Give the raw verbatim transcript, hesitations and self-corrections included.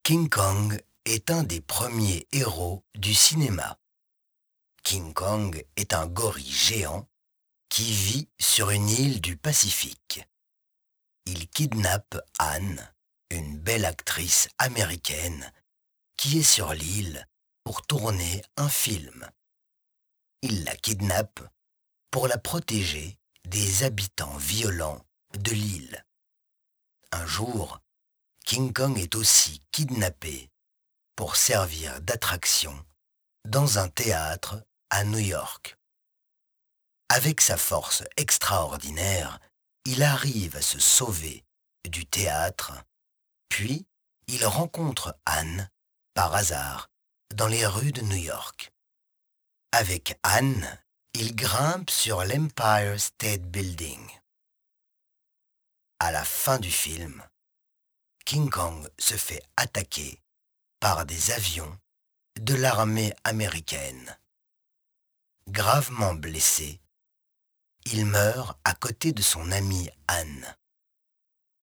King Kong est un des premiers héros du cinéma. King Kong est un gorille géant qui vit sur une île du Pacifique. Il kidnappe Anne, une belle actrice américaine, qui est sur l'île pour tourner un film. Il la kidnappe pour la protéger des habitants violents de l'île. Un jour, King Kong est aussi kidnappé pour servir d'attraction dans un théâtre à New York. Avec sa force extraordinaire, il arrive à se sauver du théâtre, puis il rencontre Anne, par hasard, dans les rues de New York. Avec Anne, il grimpe sur l'Empire State Building. À la fin du film, King Kong se fait attaquer par des avions de l'armée américaine. Gravement blessé, il meurt à côté de son amie Anne.